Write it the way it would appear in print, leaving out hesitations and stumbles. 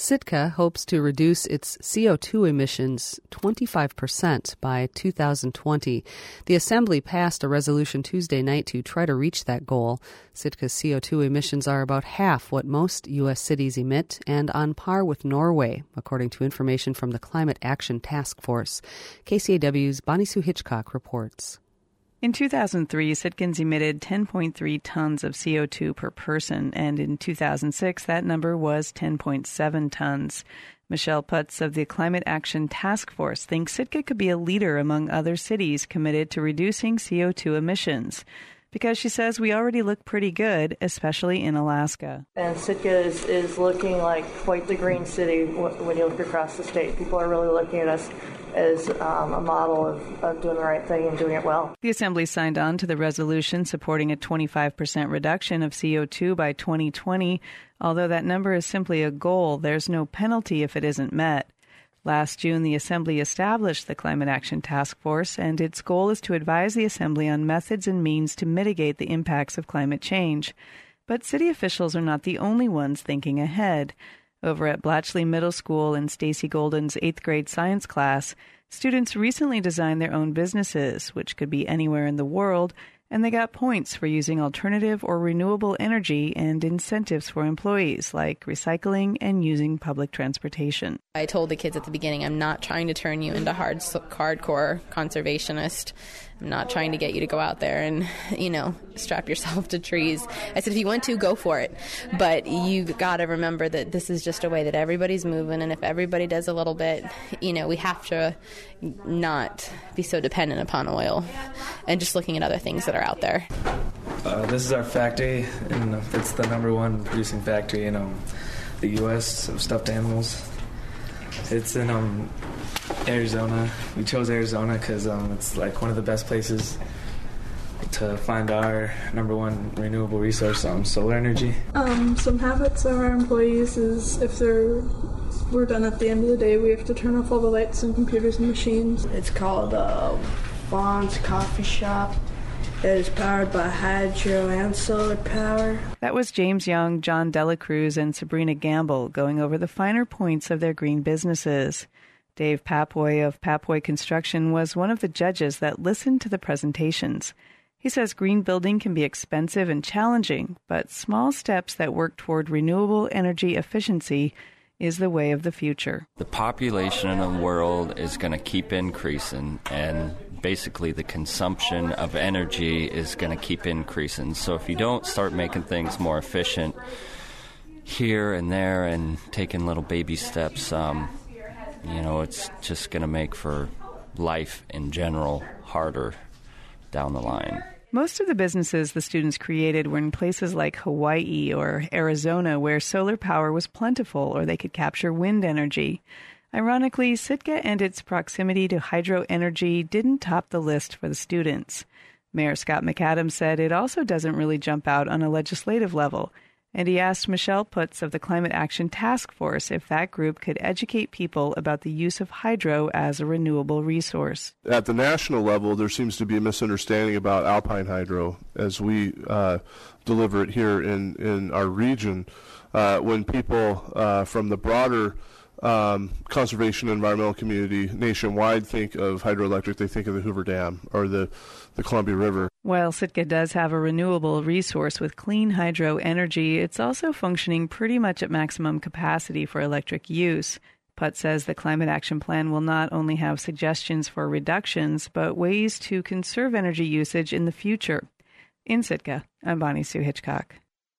Sitka hopes to reduce its CO2 emissions 25% by 2020. The Assembly passed a resolution Tuesday night to try to reach that goal. Sitka's CO2 emissions are about half what most U.S. cities emit and on par with Norway, according to information from the Climate Action Task Force. KCAW's Bonnie Sue Hitchcock reports. In 2003, Sitkans emitted 10.3 tons of CO2 per person, and in 2006, that number was 10.7 tons. Michelle Putz of the Climate Action Task Force thinks Sitka could be a leader among other cities committed to reducing CO2 emissions, because she says we already look pretty good, especially in Alaska. And Sitka is looking like quite the green city when you look across the state. People are really looking at us as a model of doing the right thing and doing it well. The Assembly signed on to the resolution supporting a 25% reduction of CO2 by 2020. Although that number is simply a goal, there's no penalty if it isn't met. Last June, the Assembly established the Climate Action Task Force, and its goal is to advise the Assembly on methods and means to mitigate the impacts of climate change. But city officials are not the only ones thinking ahead. Over at Blatchley Middle School in Stacy Golden's 8th grade science class, students recently designed their own businesses, which could be anywhere in the world, and they got points for using alternative or renewable energy and incentives for employees, like recycling and using public transportation. I told the kids at the beginning, I'm not trying to turn you into hardcore conservationist. I'm not trying to get you to go out there and, strap yourself to trees. I said, if you want to, go for it. But you got to remember that this is just a way that everybody's moving. And if everybody does a little bit, we have to not be so dependent upon oil and just looking at other things that are out there. This is our factory, and it's the number one producing factory in the U.S. of stuffed animals. It's in Arizona. We chose Arizona because it's like one of the best places to find our number one renewable resource, solar energy. Some habits of our employees is if we're done at the end of the day, we have to turn off all the lights and computers and machines. It's called Vaughn's Coffee Shop. It is powered by hydro and solar power. That was James Young, John Delacruz, and Sabrina Gamble going over the finer points of their green businesses. Dave Papoy of Papoy Construction was one of the judges that listened to the presentations. He says green building can be expensive and challenging, but small steps that work toward renewable energy efficiency is the way of the future. The population in the world is going to keep increasing, and basically the consumption of energy is going to keep increasing. So if you don't start making things more efficient here and there and taking little baby steps, it's just going to make for life in general harder down the line. Most of the businesses the students created were in places like Hawaii or Arizona, where solar power was plentiful or they could capture wind energy. Ironically, Sitka and its proximity to hydro energy didn't top the list for the students. Mayor Scott McAdams said it also doesn't really jump out on a legislative level, and he asked Michelle Putz of the Climate Action Task Force if that group could educate people about the use of hydro as a renewable resource. At the national level, there seems to be a misunderstanding about alpine hydro as we deliver it here in our region. When people from the broader conservation and environmental community nationwide think of hydroelectric, they think of the Hoover Dam or the Columbia River. While Sitka does have a renewable resource with clean hydro energy, it's also functioning pretty much at maximum capacity for electric use. Putz says the Climate Action Plan will not only have suggestions for reductions, but ways to conserve energy usage in the future. In Sitka, I'm Bonnie Sue Hitchcock.